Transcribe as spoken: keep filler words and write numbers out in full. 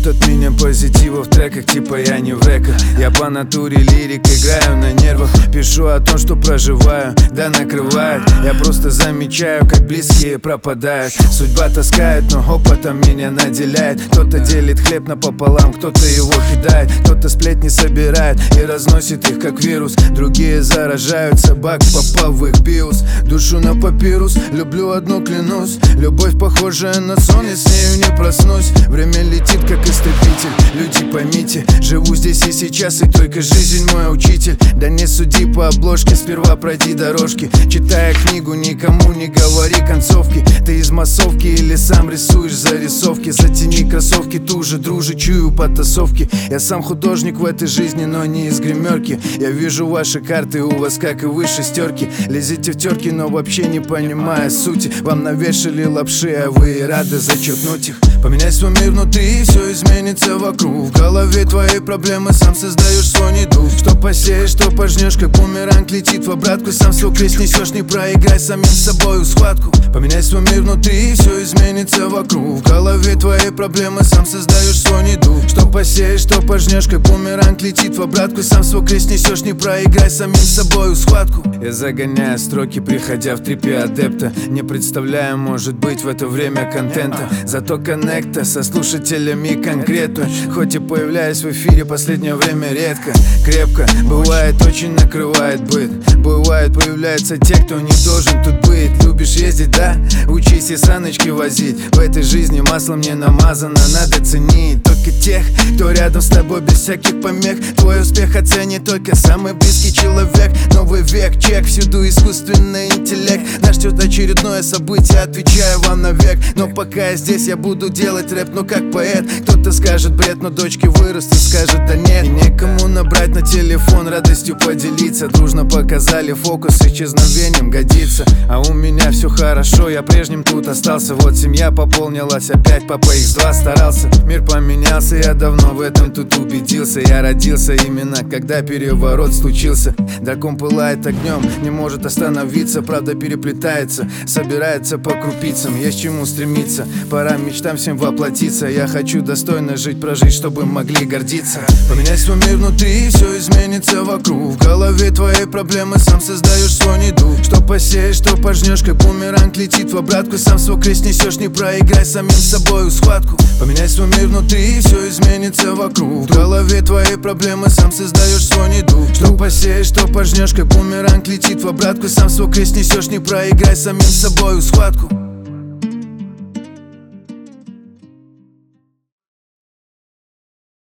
ждут от меня позитива в треках, типа я не в рэках. Я по натуре лирик, играю на нервах. Пишу о том, что проживаю, да накрывает. Я просто замечаю, как близкие пропадают. Судьба таскает, но опытом меня наделяет. Кто-то делит хлеб напополам, кто-то его кидает. Кто-то сплетни собирает и разносит их как вирус. Другие заражают собак, попав в их биос. Душу на папирус, люблю одну, клянусь. Любовь похожая на сон, я с нею не проснусь. Время летит, как истребитель. Люди, поймите, живу здесь и сейчас, и только жизнь мой учитель. Да не суди по обложке, сперва пройди дорожки. Читая книгу, никому не говори концовки. Ты из массовки или сам рисуешь зарисовки? Затяни кроссовки, туже, друже, чую потасовки. Я сам художник в этой жизни, но не из гримерки. Я вижу ваши карты, у вас как и вы шестерки. Лезете в терки, но вообще не понимая сути. Вам навешали лапши, а вы рады зачерпнуть их. Поменяй свой мир внутри, и все изменится вокруг. В голове твои проблемы, сам создаешь свой недуг. Что посеешь, что пожнешь, как бумеранг летит в обратку. Сам свой крест несешь, не проиграй самим собою схватку. Поменяй свой мир внутри, и все изменится вокруг. В голове твои проблемы, сам создаешь свой недуг. Что посеешь, что пожнешь, как бумеранг летит в обратку. Сам свой крест несешь, не проиграй самим собою схватку. Я загоняю строки, приходя в трипе адепта. Не представляю, может быть, в это время контента. Зато коннекта со слушателями конкретно. Хоть и появляюсь в эфире последнее время редко. Крепко, бывает, очень накрывает быт. Бывает, появляются те, кто не должен тут быть. Любишь ездить, да? Учись и саночки возить. В этой жизни маслом не намазано, надо ценить только тех, кто рядом с тобой без всяких помех. Твой успех оценит только самый близкий человек. Новый век, чек, всюду искусственный интеллект. Нас ждет очередное событие, отвечаю вам навек. Но пока я здесь, я буду делать рэп, ну как поэт. Кто-то скажет бред, но дочки вырастут, скажет да нет. И некому набрать на телефон, радостью поделиться. Дружно показали фокус, с исчезновением годится. А у меня все хорошо, я прежним тут остался. Вот семья пополнилась опять, папа икс два старался. Мир поменялся, я давно в этом тут убедился. Я родился именно когда переворот случился. Дракон пылает огнем, не может остановиться. Правда переплетается, собирается по крупицам. Есть чему стремиться, пора мечтам всем воплотиться. Я хочу достойно жить, прожить, чтобы могли гордиться. Поменяй свой мир внутри, и все изменится вокруг. В голове твои проблемы, сам создаешь свой недуг. Что посеешь, что пожнешь, как бумеранг летит в обратку. Сам свой крест несешь, не проиграй самим собою схватку. Поменяй свой мир внутри, и все изменится вокруг. В голове твои проблемы, сам создаешь свой недуг. Что посеешь, что пожнешь, как бумеранг летит в обратку. Сам свой крест несешь, не проиграй самим собою схватку.